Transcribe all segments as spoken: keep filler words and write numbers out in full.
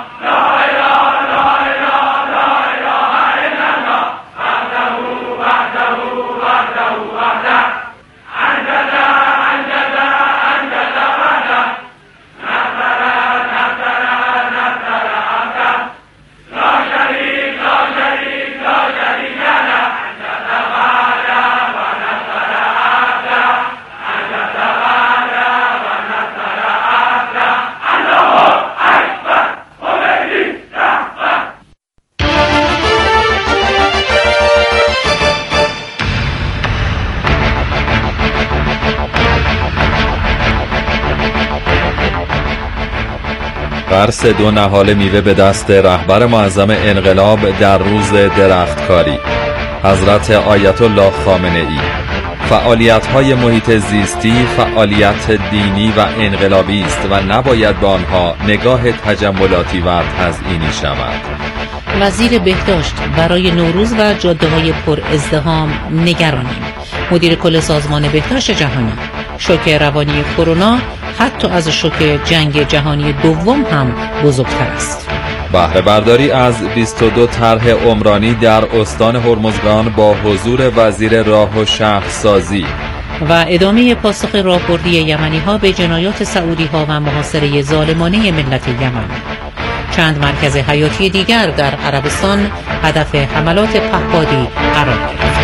قرص دو نهال میوه به دست رهبر معظم انقلاب در روز درختکاری حضرت آیت الله خامنه ای. فعالیت‌های محیط زیستی فعالیت دینی و انقلابی است و نباید به آنها نگاه تجملاتی و تزیینی شود. وزیر بهداشت: برای نوروز و جاده‌های پر ازدحام نگرانیم. مدیر کل سازمان بهداشت جهانی: شوک روانی کرونا حتی از شوک جنگ جهانی دوم هم بزرگتر است. بهره برداری از بیست و دو طرح عمرانی در استان هرمزگان با حضور وزیر راه و شهرسازی و ادامه پاسخ راهبردی یمنی ها به جنایات سعودی ها و محاصره ظالمانه ملت یمن. چند مرکز حیاتی دیگر در عربستان هدف حملات پهپادی قرار گرفت.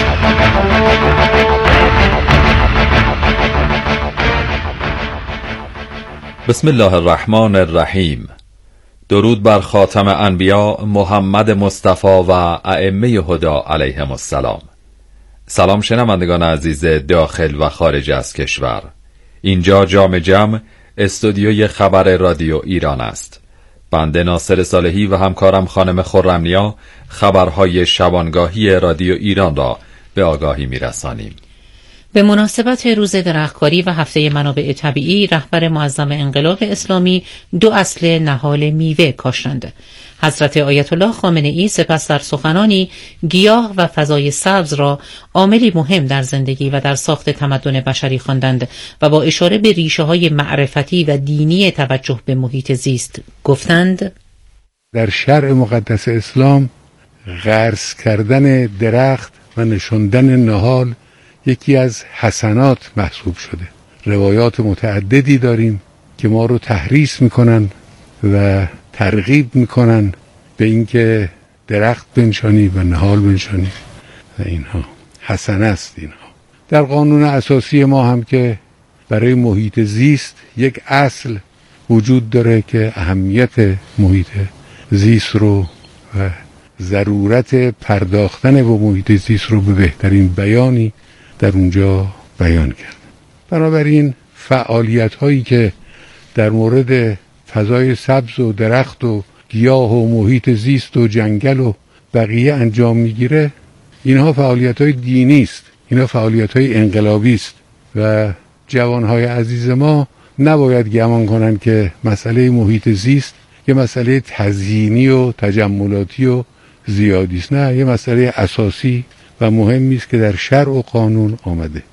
بسم الله الرحمن الرحیم. درود بر خاتم انبیا محمد مصطفی و ائمه هدی علیهم السلام. سلام شنوندگان عزیز داخل و خارج از کشور. اینجا جام جم استودیوی خبر رادیو ایران است. بنده ناصر صالحی و همکارم خانم خرمنیا خبرهای شبانگاهی رادیو ایران را به آگاهی میرسانیم. به مناسبت روز درختکاری و هفته منابع طبیعی، رهبر معظم انقلاب اسلامی دو اصل نهال میوه کاشتند. حضرت آیت الله خامنه ای سپس در سخنانی گیاه و فضای سبز را عاملی مهم در زندگی و در ساخت تمدن بشری خواندند و با اشاره به ریشه های معرفتی و دینی توجه به محیط زیست گفتند: در شرع مقدس اسلام غرس کردن درخت و نشاندن نهال یکی از حسنات محسوب شده. روایات متعددی داریم که ما رو تحریص میکنن و ترغیب میکنن به اینکه درخت بنشانی و نهال بنشانی و اینها حسنه است. اینها در قانون اساسی ما هم که برای محیط زیست یک اصل وجود داره که اهمیت محیط زیست رو و ضرورت پرداختن به محیط زیست رو به بهترین بیانی در اونجا بیان کرد. بنابراین فعالیت هایی که در مورد فضای سبز و درخت و گیاه و محیط زیست و جنگل و بقیه انجام میگیره، اینها فعالیت های دینی است، اینها فعالیت های انقلابی است و جوان های عزیز ما نباید گمان کنند که مسئله محیط زیست یه مسئله تزیینی و تجملاتی و زیادی است. نه، یه مسئله اساسی و مهمی است که در شرع و قانون آمده.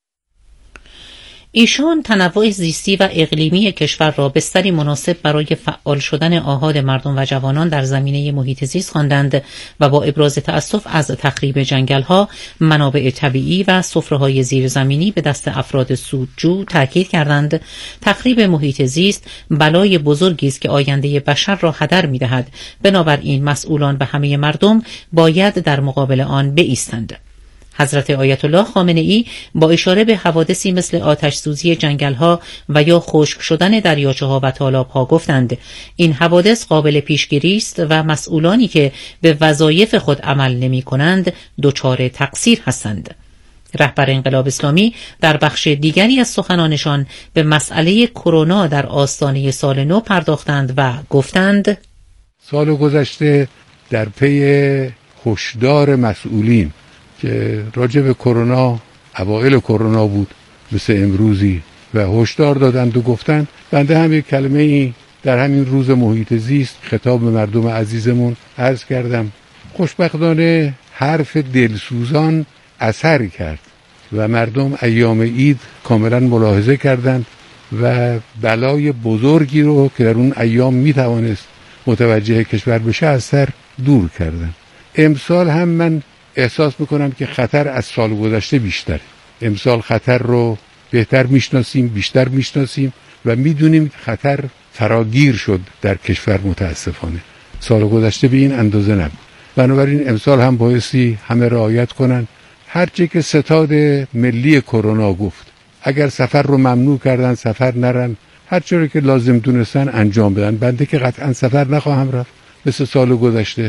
ایشان تنوع زیستی و اقلیمی کشور را بستری مناسب برای فعال شدن آحاد مردم و جوانان در زمینه محیط زیست خواندند و با ابراز تأسف از تخریب جنگل‌ها، منابع طبیعی و سفره‌های زیرزمینی به دست افراد سودجو تاکید کردند تخریب محیط زیست بلای بزرگی است که آینده بشر را هدر می‌دهد. بنابراین مسئولان به همه مردم باید در مقابل آن بایستند. حضرت آیت الله خامنه ای با اشاره به حوادثی مثل آتش سوزی جنگل‌ها و یا خشک شدن دریاچه‌ها و تالاب‌ها گفتند این حوادث قابل پیشگیری است و مسئولانی که به وظایف خود عمل نمی‌کنند دچار تقصیر هستند. رهبر انقلاب اسلامی در بخش دیگری از سخنانشان به مسئله کرونا در آستانه سال نو پرداختند و گفتند: سال گذشته در پی هشدار مسئولین که راجع به کرونا، اوایل کرونا بود مثل امروزی، و هشدار دادند و گفتند، بنده هم یک کلمه ای در همین روز محیط زیست خطاب به مردم عزیزمون عرض کردم. خوشبختانه حرف دلسوزان اثر کرد و مردم ایام عید کاملا ملاحظه کردند و بلای بزرگی رو که در اون ایام میتوانست متوجه کشور بشه از سر دور کردن. امسال هم من احساس میکنم که خطر از سال گذشته بیشتره. امسال خطر رو بهتر میشناسیم، بیشتر میشناسیم و میدونیم خطر فراگیر شد در کشور متاسفانه. سال گذشته به این اندازه نبود. بنابراین امسال هم بایستی همه رعایت کنن. هرچه که ستاد ملی کرونا گفت، اگر سفر رو ممنوع کردن سفر نرن، هر چیزی که لازم دونستن انجام بدن. بنده که قطعا سفر نخواهم رفت مثل سال گذشته.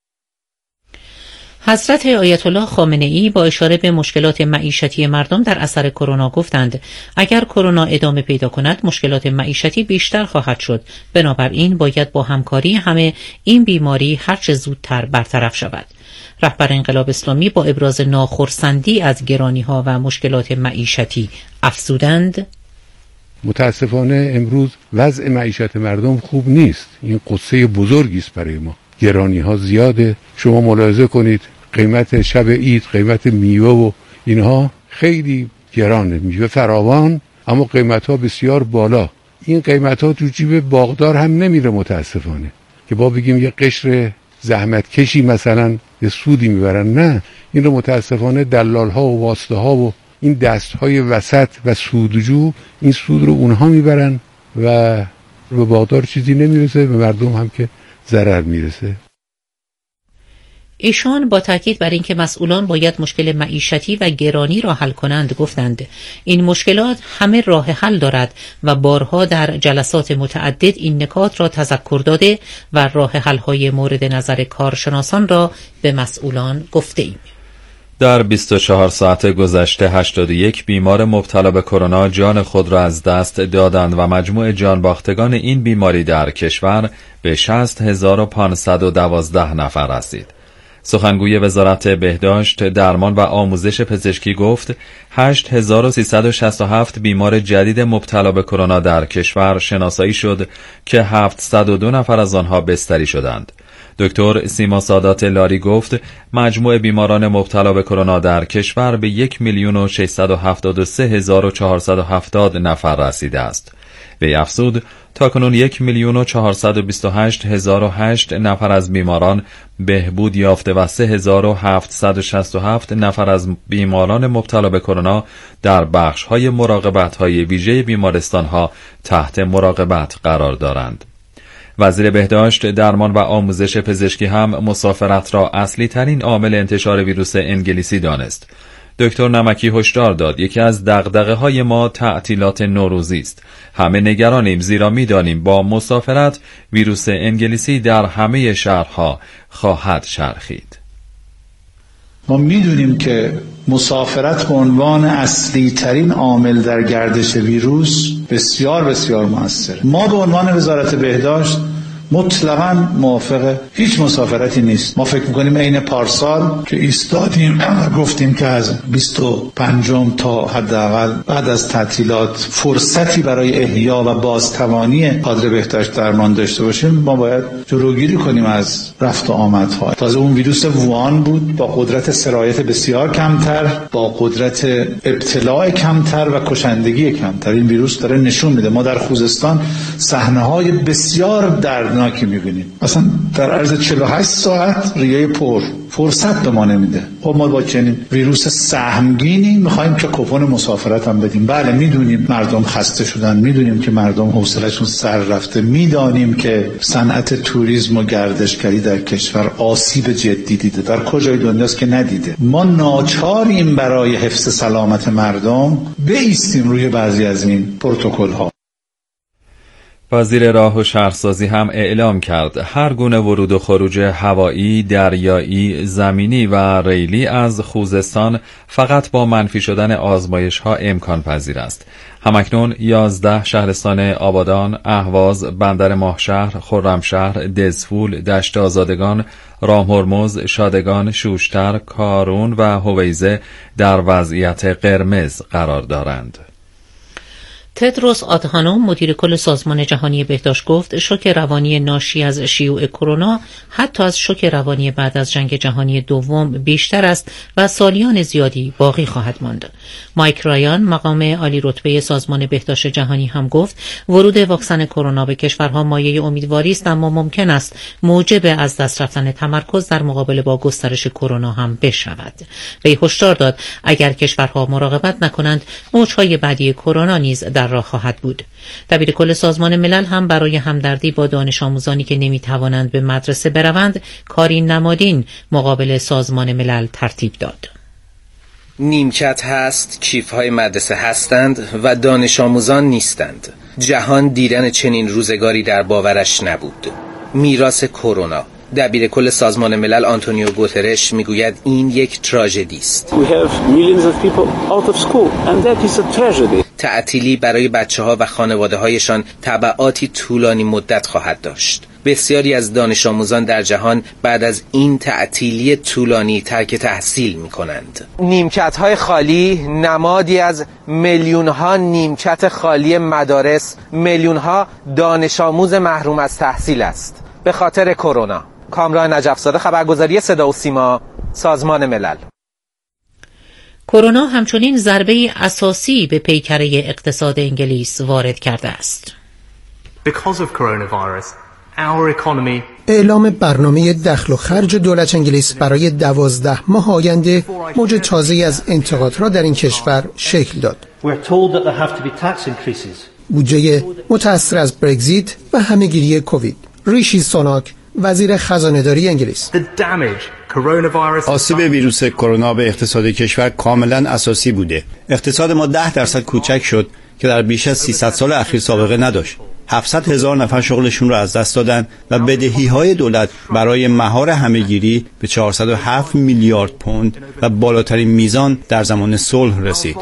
حضرت آیت الله خامنه ای با اشاره به مشکلات معیشتی مردم در اثر کرونا گفتند اگر کرونا ادامه پیدا کند مشکلات معیشتی بیشتر خواهد شد، بنابراین باید با همکاری همه این بیماری هرچه زودتر برطرف شود. رهبر انقلاب اسلامی با ابراز ناخرسندی از گرانی‌ها و مشکلات معیشتی افزودند: متاسفانه امروز وضع معیشت مردم خوب نیست. این قصه بزرگی است برای ما. گرانی‌ها زیاده. شما ملاحظه کنید قیمت شب عید، قیمت میوه و اینها خیلی گرانه، میوه فراوان اما قیمت‌ها بسیار بالا. این قیمت‌ها تو جیب باغدار هم نمیره متاسفانه که با بگیم یه قشر زحمت کشی مثلا یه سودی میبرن، نه، این رو متاسفانه دلال‌ها و واسطه‌ها و این دست‌های وسط و سودجو این سود رو اونها میبرن و به باغدار چیزی نمیرسه، به مردم هم که ضرر میرسه. ایشان با تاکید بر اینکه مسئولان باید مشکل معیشتی و گرانی را حل کنند گفتند این مشکلات همه راه حل دارد و بارها در جلسات متعدد این نکات را تذکر داده و راه حل‌های مورد نظر کارشناسان را به مسئولان گفته ایم. در بیست و چهار ساعت گذشته هشتاد و یک بیمار مبتلا به کرونا جان خود را از دست دادند و مجموع جان باختگان این بیماری در کشور به شصت هزار و پانصد و دوازده نفر رسید. سخنگوی وزارت بهداشت، درمان و آموزش پزشکی گفت هشت هزار و سیصد و شصت و هفت بیمار جدید مبتلا به کرونا در کشور شناسایی شد که هفتصد و دو نفر از آنها بستری شدند. دکتر سیما سادات لاری گفت مجموع بیماران مبتلا به کرونا در کشور به یک میلیون و ششصد و هفتاد و سه هزار و چهارصد و هفتاد نفر رسیده است. وی افزود تاکنون یک میلیون و چهارصد و بیست و هشت هزار و هشت نفر از بیماران بهبود یافته و سه هزار و هفتصد و شصت و هفت نفر از بیماران مبتلا به کرونا در بخش‌های مراقبت‌های ویژه بیمارستان‌ها تحت مراقبت قرار دارند. وزیر بهداشت، درمان و آموزش پزشکی هم مسافرت را اصلی ترین عامل انتشار ویروس انگلیسی دانست. دکتر نمکی هشدار داد یکی از دغدغه‌های ما تعطیلات نوروزی است. همه نگرانیم زیرا می‌دانیم با مسافرت ویروس انگلیسی در همه شهرها خواهد چرخید. ما می‌دونیم که مسافرت به عنوان اصلی ترین عامل در گردش ویروس بسیار بسیار موثر. ما به عنوان وزارت بهداشت مطلقاً موافق هیچ مسافرتی نیست. ما فکر می‌کنیم عین پارسال که ایستادیم و گفتیم که از بیست و پنجم تا حداقل بعد از تعطیلات فرصتی برای احیا و بازتوانی کادر بهداشت درمان داشته باشیم، ما باید جلوگیری کنیم از رفت و آمدها. تازه اون ویروس ووهان بود با قدرت سرایت بسیار کمتر، با قدرت ابتلاع کمتر و کشندگی کمتر. این ویروس داره نشون میده. ما در خوزستان صحنه‌های بسیار دردناک که می‌بینیم. اصلا در عرض چهل و هشت ساعت ریه پر فرصت به ما نمیده. خب ما با چنین ویروس سهمگینی می‌خوایم که کوپن مسافرت هم بدیم. بله میدونیم مردم خسته شدن، میدونیم که مردم حوصله‌شون سر رفته، میدانیم که صنعت توریسم و گردشگری در کشور آسیب جدی دیده. در کجای دنیاست که ندیده؟ ما ناچاریم برای حفظ سلامت مردم بایستیم روی بعضی از این پروتکل‌ها. وزیر راه و شهرسازی هم اعلام کرد هر گونه ورود و خروج هوایی، دریایی، زمینی و ریلی از خوزستان فقط با منفی شدن آزمایش ها امکان پذیر است. همکنون یازده شهرستان آبادان، اهواز، بندر ماهشهر، خرمشهر، دزفول، دشت آزادگان، رامهرمز، شادگان، شوشتر، کارون و هویزه در وضعیت قرمز قرار دارند. تدروس آدهانوم مدیر کل سازمان جهانی بهداشت گفت شوک روانی ناشی از شیوع کرونا حتی از شوک روانی بعد از جنگ جهانی دوم بیشتر است و سالیان زیادی باقی خواهد ماند. مایک رایان مقام عالی رتبه سازمان بهداشت جهانی هم گفت ورود واکسن کرونا به کشورها مایه امیدواری است، اما ممکن است موجب از دست رفتن تمرکز در مقابله با گسترش کرونا هم بشود. وی هشدار داد اگر کشورها مراقبت نکنند موج‌های بعدی کرونا نیز در راه خواهد بود. دبیر کل سازمان ملل هم برای همدردی با دانش آموزانی که نمیتوانند به مدرسه بروند کاری نمادین مقابل سازمان ملل ترتیب داد. نیمکت هست، کیف‌های مدرسه هستند و دانش آموزان نیستند. جهان دیدن چنین روزگاری در باورش نبود. میراث کرونا. دبیر کل سازمان ملل آنتونیو گوترش میگوید این یک تراژدی است. تعطیلی برای بچه‌ها و خانواده‌هایشان تبعاتی طولانی مدت خواهد داشت. بسیاری از دانش آموزان در جهان بعد از این تعطیلی طولانی ترک تحصیل می‌کنند. نیمکت‌های خالی نمادی از میلیون‌ها نیمکت خالی مدارس، میلیون‌ها دانش آموز محروم از تحصیل است به خاطر کرونا. کامران نجف‌زاده، خبرگزاری صدا و سیما، سازمان ملل. کرونا همچنین ضربه اساسی به پیکره اقتصاد انگلیس وارد کرده است. Because of coronavirus, our economy اعلام برنامه دخل و خرج دولت انگلیس برای دوازده ماه آینده موج تازه‌ای از انتقاد را در این کشور شکل داد. بودجه متأثر از برگزیت و همه‌گیری کووید. ریشی سوناک، وزیر خزانه‌داری انگلیس: آسیب ویروس کرونا به اقتصاد کشور کاملا اساسی بوده. اقتصاد ما ده درصد کوچک شد که در بیش از سیصد سال اخیر سابقه نداشت. هفتصد هزار نفر شغلشون رو از دست دادن و بدهی‌های دولت برای مهار همه‌گیری به چهارصد و هفت میلیارد پوند و بالاترین میزان در زمان صلح رسید.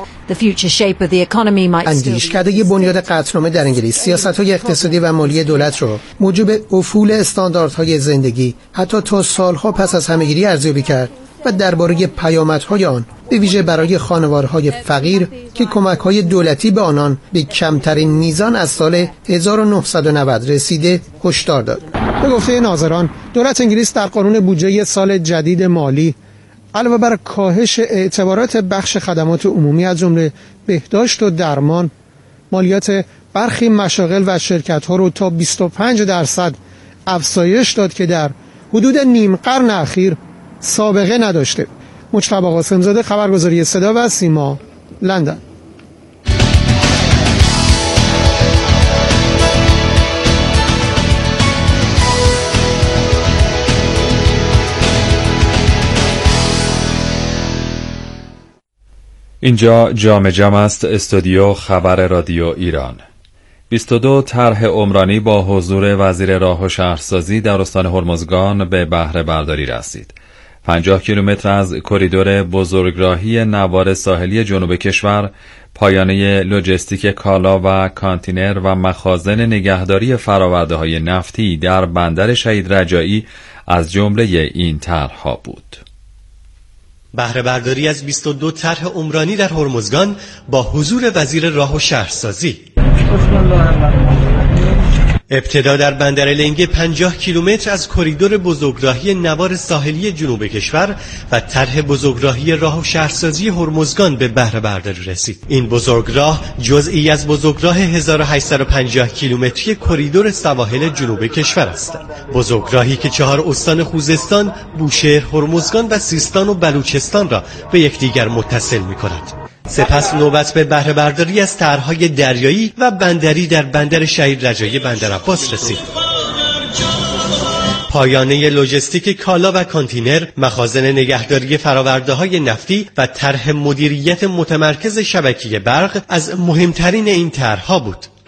اندیشکده بنیاد قطعنامه در انگلیس سیاست‌های اقتصادی و مالی دولت را موجب افول استانداردهای زندگی حتی تا سالها پس از همه‌گیری ارزیابی کرد و درباره پیامدهای آن به ویژه برای خانوارهای فقیر که کمک‌های دولتی به آنان به کمترین میزان از سال هزار و نهصد و نود رسیده هشدار داد. به گفته ناظران، دولت انگلیس در قانون بودجه سال جدید مالی علاوه بر کاهش اعتبارات بخش خدمات عمومی از جمله بهداشت و درمان، مالیات برخی مشاغل و شرکت‌ها را تا بیست و پنج درصد افزایش داد که در حدود نیم قرن اخیر سابقه نداشته. مجتبی قاسم‌زاده، خبرگزاری صدا و سیما، لندن. اینجا جام جم است، استودیو خبر رادیو ایران. بیست و دو طرح عمرانی با حضور وزیر راه و شهرسازی در استان هرمزگان به بهره برداری رسید. پنجاه کیلومتر از کریدور بزرگراهی نوار ساحلی جنوب کشور، پایانه لوجستیک کالا و کانتینر و مخازن نگهداری فرآورده‌های نفتی در بندر شهید رجایی از جمله این طرح‌ها بود. بهره برداری از بیست و دو طرح عمرانی در هرمزگان با حضور وزیر راه و شهرسازی. ابتدا در بندر لنگه پنجاه کیلومتر از کریدور بزرگراهی نوار ساحلی جنوب کشور و طرح بزرگراهی راه و شهرسازی هرمزگان به بهره برداری رسید. این بزرگراه جزئی از بزرگراه هزار و هشتصد و پنجاه کیلومتری کریدور سواحل جنوب کشور است. بزرگراهی که چهار استان خوزستان، بوشهر، هرمزگان و سیستان و بلوچستان را به یکدیگر متصل می‌کند. سپس نوبت به بهره برداری از طرح‌های دریایی و بندری در بندر شهید رجایی بندر عباس رسید. پایانه لوجستیک کالا و کانتینر، مخازن نگهداری فرآورده‌های نفتی و طرح مدیریت متمرکز شبکه برق از مهمترین این طرح‌ها بود.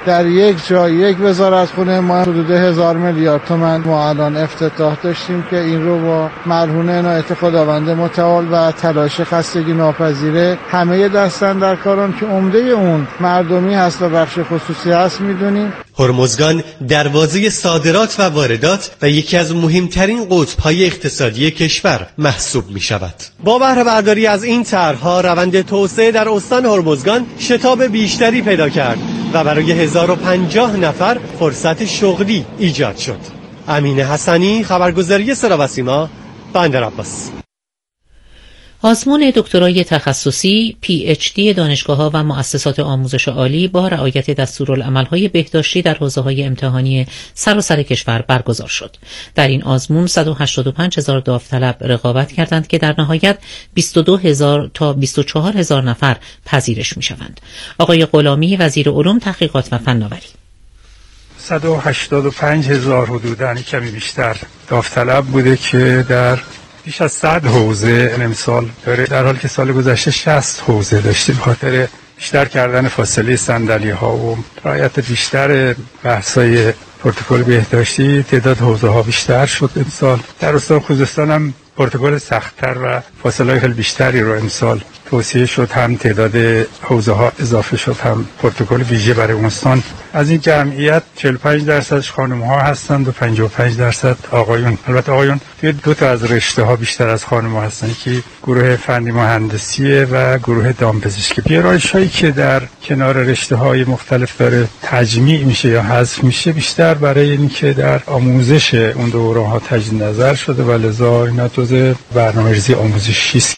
در یک جای یک وزارتخونه ما حدود هزار میلیارد تومان ما الان افتتاح داشتیم که این رو با مرهون عنایت خداوند متعال و تلاش خستگی ناپذیره همه دستاندرکاران که عمده اون مردمی هست و بخش خصوصی هست میدونیم. هرمزگان دروازه صادرات و واردات و یکی از مهمترین قطب‌های اقتصادی کشور محسوب می شود. با بهره برداری از این طرح‌ها روند توسعه در استان هرمزگان شتاب بیشتری پیدا کرد و برای هزار و پنجاه نفر فرصت شغلی ایجاد شد. امین حسنی، خبرگزاری صدا و سیما، بندر عباس. آزمون دکترای تخصصی، پی اچ دی دانشگاه‌ها و مؤسسات آموزش عالی با رعایت دستورالعمل‌های بهداشتی در حوزه‌های امتحانی سراسر کشور برگزار شد. در این آزمون صد و هشتاد و پنج هزار داوطلب رقابت کردند که در نهایت بیست و دو هزار تا بیست و چهار هزار نفر پذیرش می‌شوند. آقای غلامی، وزیر علوم، تحقیقات و فناوری: صد و هشتاد و پنج هزار حدوداً کمی بیشتر داوطلب بوده که در بیش از صد حوزه امسال داره، در حالی که سال گذشته شصت حوزه داشتیم. خاطر بیشتر کردن فاصله صندلی ها و رعایت بیشتر بحث‌های پروتکل بهداشتی تعداد حوزه ها بیشتر شد امسال. در استان خوزستان هم پروتکل سخت‌تر و فاصله خیلی بیشتری رو امسال توصیه شد، هم تعداد حوزه ها اضافه شد، هم پروتکل ویژه برای اون استان. از این جمعیت چهل و پنج درصدش خانم ها هستند و پنجاه و پنج درصد آقایون. البته آقایون توی دو تا از رشته ها بیشتر از خانم ها هستند که گروه فنی مهندسیه و گروه دامپزشکی. گرایش هایی که در کنار رشته های مختلف داره تجمیع میشه یا حذف میشه بیشتر برای اینکه در آموزش اون دوره ها تجدید نظر شده و لذا اینا جزء برنامه‌ریزی آموزشی است.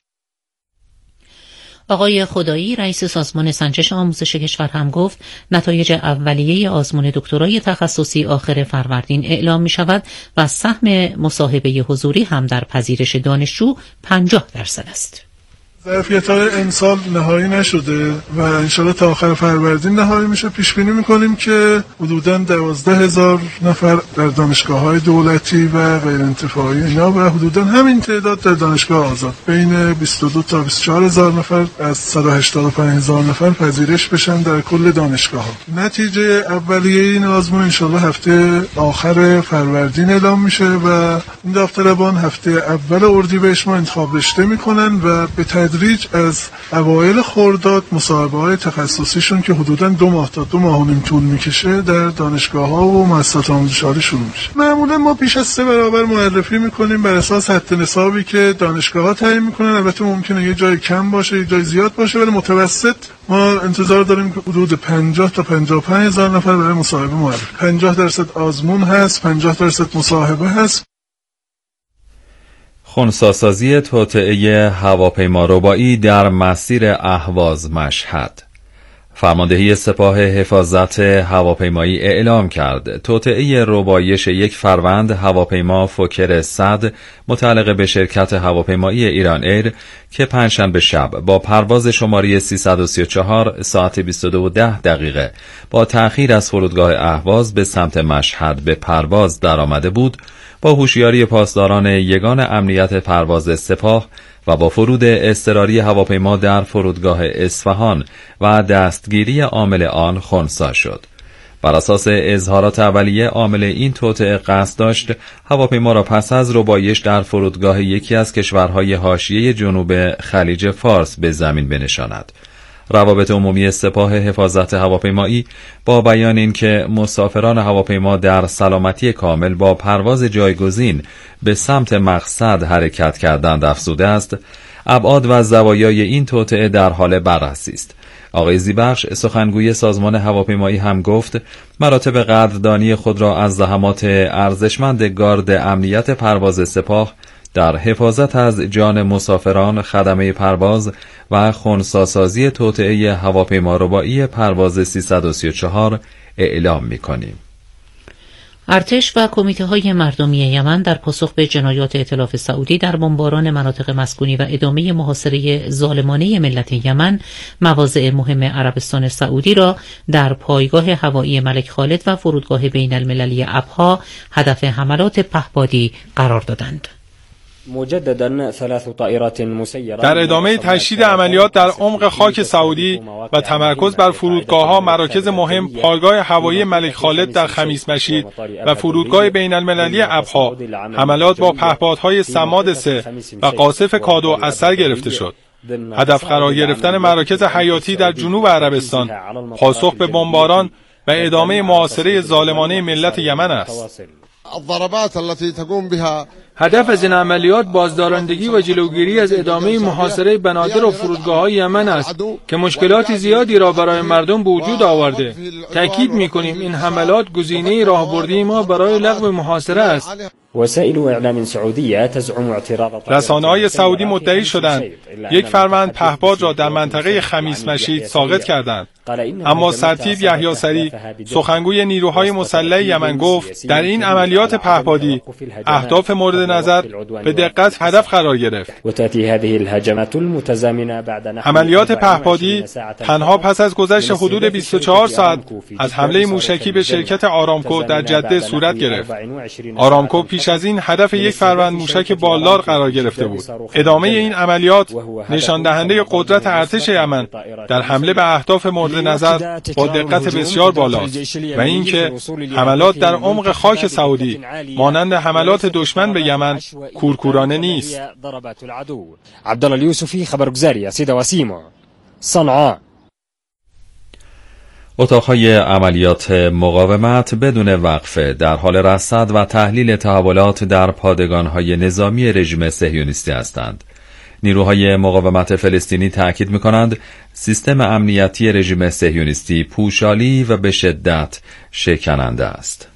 آقای خدایی، رئیس سازمان سنجش آموزش کشور هم گفت نتایج اولیه آزمون دکترای تخصصی آخر فروردین اعلام می شود و سهم مصاحبه حضوری هم در پذیرش دانشجو پنجاه درصد است. ظرفیت‌های امسال نهایی نشده و انشالله تا آخر فروردین نهایی میشه. پیش بینی میکنیم که حدوداً دوازده هزار نفر در دانشگاه‌های دولتی و غیر انتفاعی اینا و حدوداً همین تعداد در دانشگاه آزاد بین بیست و دو تا بیست و چهار هزار نفر از صد و هشتاد و پنج هزار نفر پذیرش بشن در کل دانشگاه‌ها. نتیجه اولیه این آزمون انشالله هفته آخر فروردین اعلام میشه و این داوطلبان هفته اول اردیبهشت ما انتخاب رشته میکنن و به تدریج از اوایل خرداد مصاحبه‌های تخصصیشون که حدوداً دو ماه تا دو ماه و نیم طول میکشه در دانشگاه‌ها و مؤسسات آموزش عالی شروع میشه. معمولاً ما بیش از سه برابر معرفی میکنیم بر اساس حد نصابی که دانشگاه‌ها تعیین میکنن. البته ممکنه یه جای کم باشه، یه جای زیاد باشه، ولی متوسط ما انتظار داریم که حدود پنجاه تا پنجاه و پنج هزار نفر برای مصاحبه معرفی. پنجاه درصد آزمون هست، پنجاه درصد مصاحبه هست. خنثی‌سازی توطئه هواپیماربایی در مسیر اهواز مشهد. فرماندهی سپاه حفاظت هواپیمایی اعلام کرد توطئه ربایش یک فروند هواپیما فوکر صد متعلق به شرکت هواپیمایی ایران ایر که پنجشنبه شب با پرواز شماره سیصد و سی و چهار ساعت بیست و دو و ده دقیقه با تأخیر از فرودگاه اهواز به سمت مشهد به پرواز درآمده بود، با هوشیاری پاسداران یگان امنیت پرواز سپاه و با فرود اضطراری هواپیما در فرودگاه اصفهان و دستگیری عامل آن خنثی شد. بر اساس اظهارات اولیه، عامل این توطئه قصد داشت هواپیما را پس از ربایش در فرودگاه یکی از کشورهای حاشیه جنوب خلیج فارس به زمین بنشاند. روابط عمومی سپاه حفاظت هواپیمایی با بیان اینکه مسافران هواپیما در سلامتی کامل با پرواز جایگزین به سمت مقصد حرکت کردند افزوده است ابعاد و زوایای این توطئه در حال بررسی است. آقای زیبخش، سخنگوی سازمان هواپیمایی، هم گفت مراتب قدردانی خود را از زحمات ارزشمند گارد امنیت پرواز سپاه در حفاظت از جان مسافران، خدمه پرواز و خنثی‌سازی توطئه هواپیماربایی پرواز سیصد و سی و چهار اعلام می‌کنیم. ارتش و کمیته‌های مردمی یمن در پاسخ به جنایات ائتلاف سعودی در بمباران مناطق مسکونی و ادامه محاصره ظالمانه ملت یمن مواضع مهم عربستان سعودی را در پایگاه هوایی ملک خالد و فرودگاه بین المللی ابها هدف حملات پهپادی قرار دادند. در ادامه تشدید عملیات در عمق خاک سعودی و تمرکز بر فرودگاه‌ها، مراکز مهم، پایگاه هوایی ملک خالد در خمیس مشید و فرودگاه بین المللی ابها، حملات با پهپادهای صماد سه و قاصف کادو از سر گرفته شد. هدف قرار گرفتن مراکز حیاتی در جنوب عربستان پاسخ به بمباران و ادامه محاصره ظالمانه ملت یمن است. هدف از این عملیات بازدارندگی و جلوگیری از ادامه محاصره بنادر و فرودگاه‌های یمن است که مشکلات زیادی را برای مردم به وجود آورده. تأکید می‌کنیم این حملات گزینه راهبردی ما برای لغو محاصره است. وسائل اعلام سعودیه تزعم اعتراض رسانه‌های سعودی مدعی شدند یک فروند پهپاد را در منطقه خمیس مشید ساقط کردند، اما سرتیپ یحیی سری، سخنگوی نیروهای مسلح یمن، گفت در این عملیات پهپادی اهداف مورد نظر به دقت هدف قرار گرفت. عملیات پهپادی تنها پس از گذشت حدود بیست و چهار ساعت از حمله موشکی به شرکت آرامکو در جده صورت گرفت. آرامکو پیش از این هدف یک فروند موشک بالدار قرار گرفته بود. ادامه این عملیات نشان دهنده قدرت ارتش یمن در حمله به اهداف مورد نظر با دقت بسیار بالاست و اینکه حملات در عمق خاک سعودی مانند حملات دشمن به یمن کورکورانه نیست. عبدالله الیوسفی، خبرگزاری صدا و سیما، صنعاء. اتاقهای عملیات مقاومت بدون وقفه در حال رصد و تحلیل تحولات در پادگانهای نظامی رژیم صهیونیستی هستند. نیروهای مقاومت فلسطینی تأکید می‌کنند سیستم امنیتی رژیم صهیونیستی پوشالی و به شدت شکننده است.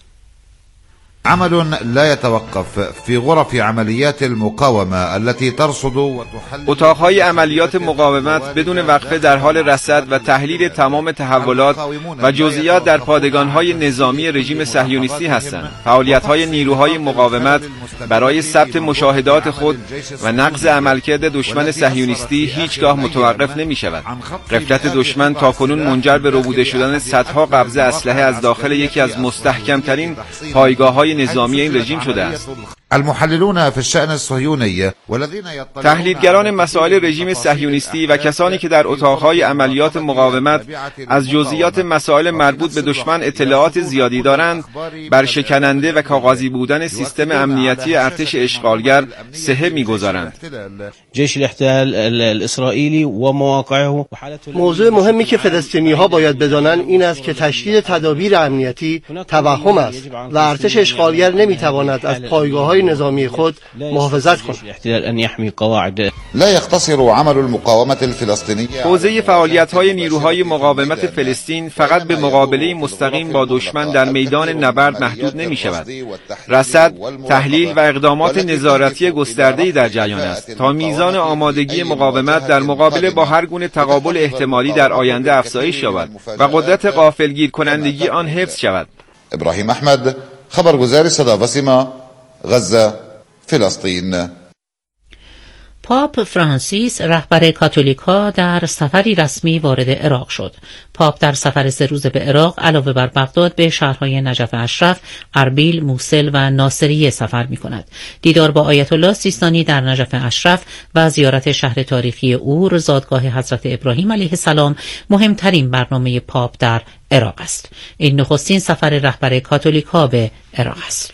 عمل لا يتوقف في غرف عمليات المقاومة التي ترصد وتحلل. اتاقهای عملیات مقاومت بدون وقفه در حال رصد و تحلیل تمام تحولات و جزئیات در پادگانهای نظامی رژیم صهیونیستی هستند. فعالیت‌های نیروهای مقاومت برای ثبت مشاهدات خود و نقض عملکرد دشمن صهیونیستی هیچگاه متوقف نمی‌شود. غفلت دشمن تاکنون منجر به ربوده شدن صدها قبضه اسلحه از داخل یکی از مستحکم‌ترین پایگاه‌های نظامی این رژیم شده است. المحللون في الشأن الصهيوني والذين تحلیلگران مسائل رژیم صهیونیستی و کسانی که در اتاقهای عملیات مقاومت از جزئیات مسائل مربوط به دشمن اطلاعات زیادی دارند، بر شکننده و کاغذی بودن سیستم امنیتی ارتش اشغالگر سهه می‌گذارند. جيش الاحتلال الاسرائیلی و مواقعه. موضوع مهمی که فلسطینی‌ها باید بدانند این است که تشدید تدابیر امنیتی توهم است و ارتش اشغالگر نمی‌تواند از پایگاه‌های نظامی خود محافظت کند. لا يقتصر عمل المقاومة الفلسطينية. حوزه فعالیت‌های نیروهای مقاومت فلسطین فقط به مقابله مستقیم با دشمن در میدان نبرد محدود نمی‌شود. رصد، تحلیل و اقدامات نظارتی گسترده‌ای در جریان است تا میزان آمادگی مقاومت در مقابله با هر گونه تقابل احتمالی در آینده افزایش یابد و قدرت غافلگیر کنندگی آن حفظ شود. ابراهیم احمد، خبرگزاری صدا و سیما، غزه، فلسطین. پاپ فرانسیس رهبر کاتولیکا در سفری رسمی وارد عراق شد. پاپ در سفر سه روزه به عراق علاوه بر بغداد به شهرهای نجف اشرف، اربیل، موصل و ناصریه سفر می کند. دیدار با آیت الله سیستانی در نجف اشرف و زیارت شهر تاریخی اور، زادگاه حضرت ابراهیم علیه السلام مهمترین برنامه پاپ در عراق است. این نخستین سفر رهبر کاتولیکا به عراق است.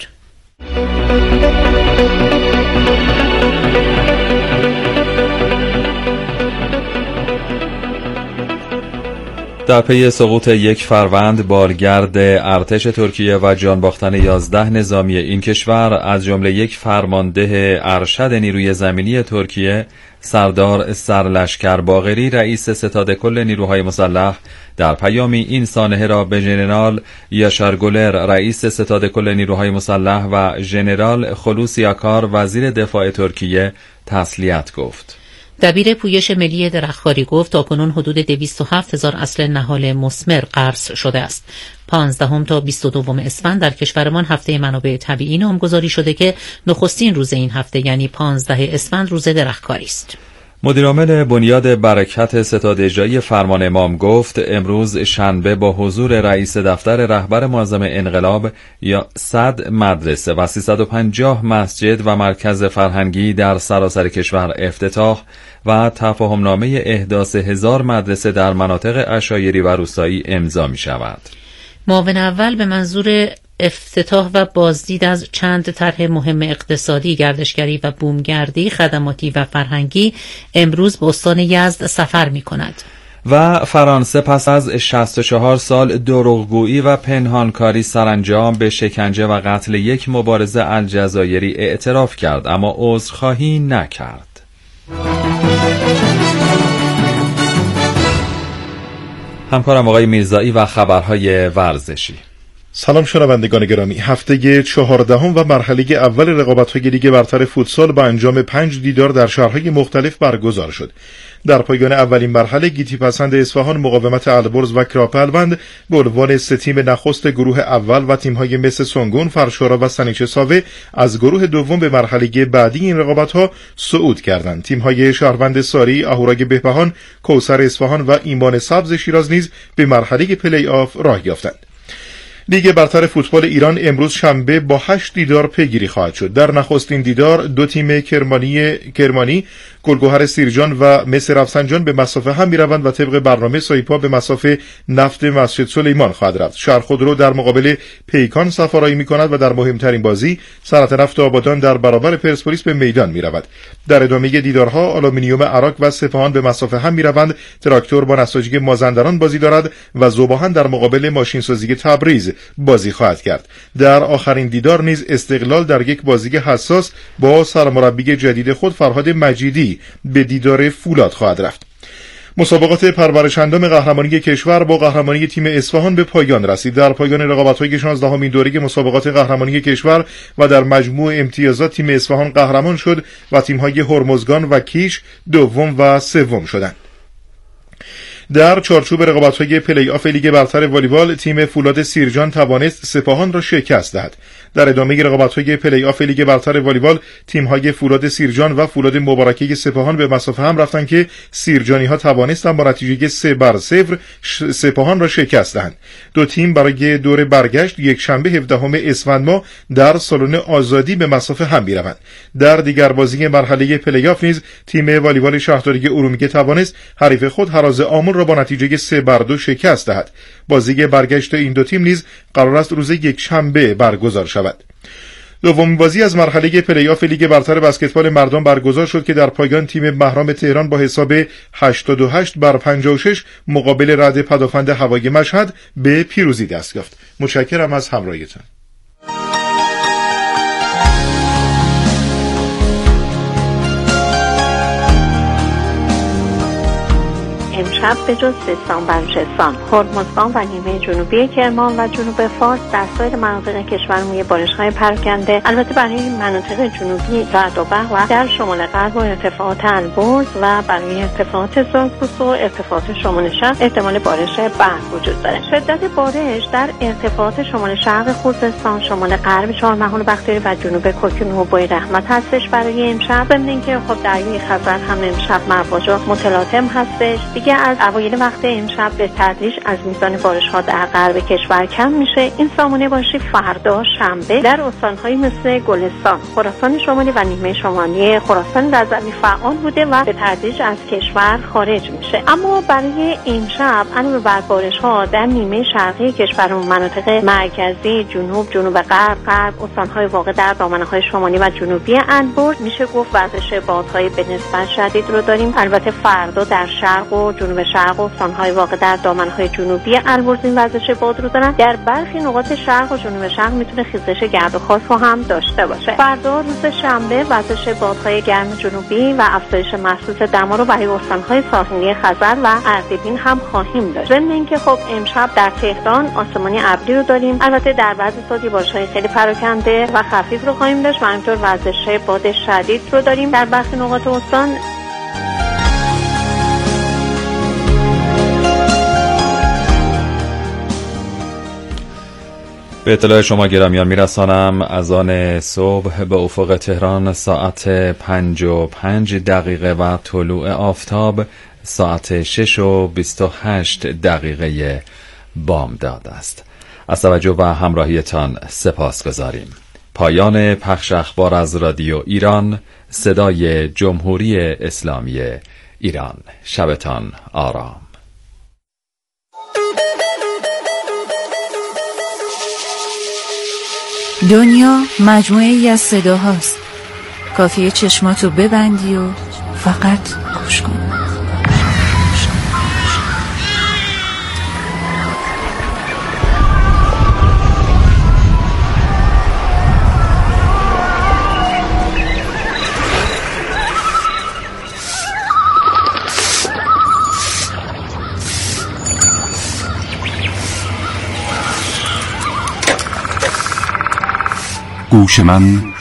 در پی سقوط یک فروند بالگرد ارتش ترکیه و جان باختن یازده نظامی این کشور از جمله یک فرمانده ارشد نیروی زمینی ترکیه سردار سرلشکر باقری رئیس ستاد کل نیروهای مسلح در پیامی این سانحه را به ژنرال یاشار گولر رئیس ستاد کل نیروهای مسلح و ژنرال خلوصی آکار وزیر دفاع ترکیه تسلیت گفت. دبیر پویش ملی درختکاری گفت تاکنون حدود دویست و هفت هزار اصل نهال مثمر قرض شده است. پانزدهم تا بیست و دوم اسفند در کشورمان هفته منابع طبیعی نامگذاری شده که نخستین روز این هفته یعنی پانزده اسفند روز درختکاری است. مدیرعامل بنیاد برکت ستاد اجرایی فرمان امام گفت امروز شنبه با حضور رئیس دفتر رهبر معظم انقلاب یا صد مدرسه و سیصد و پنجاه مسجد و مرکز فرهنگی در سراسر کشور افتتاح و تفاهمنامه احداث هزار مدرسه در مناطق عشایری و روستایی امضا می شود. معاون اول به منظور افتتاح و بازدید از چند طرح مهم اقتصادی، گردشگری و بومگردی، خدماتی و فرهنگی امروز به استان یزد سفر می کند. و فرانسه پس از شصت و چهار سال دروغگویی و پنهانکاری سرانجام به شکنجه و قتل یک مبارز الجزایری اعتراف کرد، اما عذرخواهی نکرد. همکارم آقای میرزایی و خبرهای ورزشی. سلام شنوندگان گرامی. هفته چهاردهم و مرحله اول رقابت‌های لیگ برتر فوتسال با انجام پنج دیدار در شهرهای مختلف برگزار شد. در پایان اولین مرحله گیتی پسند اصفهان مقاومت البرز و کراپلوند به عنوان سه تیم نخست گروه اول و تیم‌های مثل سنگون، فرشارا و سنیچه ساوه از گروه دوم به مرحله بعدی این رقابت‌ها صعود کردند. تیم‌های شهروند ساری، اهورای بهبهان، کوثر اصفهان و ایمان سبز شیراز نیز به مرحله پلی آف راه یافتند. لیگ برتر فوتبال ایران امروز شنبه با هشت دیدار پیگیری خواهد شد. در نخستین دیدار دو تیم کرمانی کرمانی گلگهر سیرجان و مس رفسنجان به مسافه هم میروند و طبق برنامه سایپا به مسافه نفت مسجد سلیمان خواهد رفت. شهرخودرو در مقابل پیکان سفارایی میکند و در مهمترین بازی صنعت نفت آبادان در برابر پرسپولیس به میدان میرود. در ادامه دیدارها آلومینیوم عراق و سپاهان به مسافه هم میروند. تراکتور با نساجی مازندران بازی دارد و ذوباهن در مقابل ماشینسازی تبریز بازی خواهد کرد. در آخرین دیدار نیز استقلال در یک بازی حساس با سرمربی جدید خود فرهاد مجیدی به دیدار فولاد خواهد رفت. مسابقات پرورش‌اندام قهرمانی کشور با قهرمانی تیم اصفهان به پایان رسید. در پایان رقابت‌های شانزدهمین دوره مسابقات قهرمانی کشور و در مجموع امتیازات تیم اصفهان قهرمان شد و تیم‌های هرمزگان و کیش دوم و سوم شدند. در چارچوب رقابت‌های پلی آف لیگ برتر والیبال تیم فولاد سیرجان توانست سپاهان را شکست دهد. در ادامه رقابت‌های پلی آف لیگ برتر والیبال تیم‌های فولاد سیرجان و فولاد مبارکه سپاهان به مسافه هم رفتند که سیرجانی‌ها توانستند با نتیجه سه بر صفر سپاهان را شکست دهند. دو تیم برای دور برگشت یک شنبه هفدهم اسفند ماه در سالن آزادی به مسافه هم می‌روند. در دیگر بازی مرحله پلی آف نیز تیم والیبال شهرداری ارومیه توانست حریف خود هراز آمل را با نتیجه سه بر دو شکست دهد. بازی برگشت این دو تیم نیز قرار است روز یک شنبه برگزار شود. دومین بازی از مرحله پلی آف لیگ برتر بسکتبال مردان برگزار شد که در پایان تیم بهرام تهران با حساب هشتاد و هشت بر پنجاه و شش مقابل رد پدافند هوایی مشهد به پیروزی دست یافت. متشکرم از همراهیتان. امشب به جز سیستان و بلوچستان، هرمزگان و نیمه جنوبی کرمان و جنوب فارس در سایر مناطق کشور روی بارش‌های پراکنده، البته برای مناطق جنوبی رعد و برق و در شمال غرب و ارتفاعات البرز و برای ارتفاعات زاگرس و ارتفاعات شمال شرق احتمال بارش برق وجود داره. شدت بارش در ارتفاعات شمال شرق خوزستان، شمال غرب چهارمحال بختیاری و جنوب کوکنو و بوی رحمت هستش برای امشب. ضمن اینکه خب دریای خزر هم امشب مواج متلاطم هستش. دیگه از اوایل وقت امشب به تدریج از میزان بارش‌ها در غرب کشور کم میشه. این سامانه بارشی فردا شنبه در استان‌های مثل گلستان، خراسان شمالی و نیمه شمالی خراسان رضوی فعال بوده و به تدریج از کشور خارج میشه. اما برای امشب علاوه بر بارش‌ها در نیمه شرقی کشور و مناطق مرکزی، جنوب، جنوب غرب، غرب، استان‌های واقع در دامنه‌های شمالی و جنوبی البرز میشه گفت وزش بادهای به نسبت شدید رو داریم. البته فردا در شرق و جنوب شرق و استان‌های واقع در دامنه‌های جنوبی البرز این وزش باد رو دارن. در برخی نقاط شرق و جنوب شرق میتونه خیزش گرد و خاص رو هم داشته باشه. فردا روز شنبه وزش بادهای گرم جنوبی و افزایش محسوس دما رو برای استان‌های ساحلی خزر و اردبیل هم خواهیم داشت. ضمن اینکه خب امشب در تهران آسمانی ابری رو داریم. البته در بعضی ساعتی بارش‌های خیلی پراکنده و خفیف رو خواهیم داشت و همینطور وزش باد شدید رو داریم در برخی نقاط استان. به اطلاع شما گرامیان میرسانم از آن صبح به افق تهران ساعت پنج و پنج دقیقه و طلوع آفتاب ساعت شش و بیست و هشت دقیقه بامداد است. از توجه و همراهیتان سپاس گذاریم. پایان پخش اخبار از رادیو ایران، صدای جمهوری اسلامی ایران. شبتان آرام. دنیا مجموعه ای از صداهاست. کافیه چشماتو ببندی و فقط گوش کن. گوش من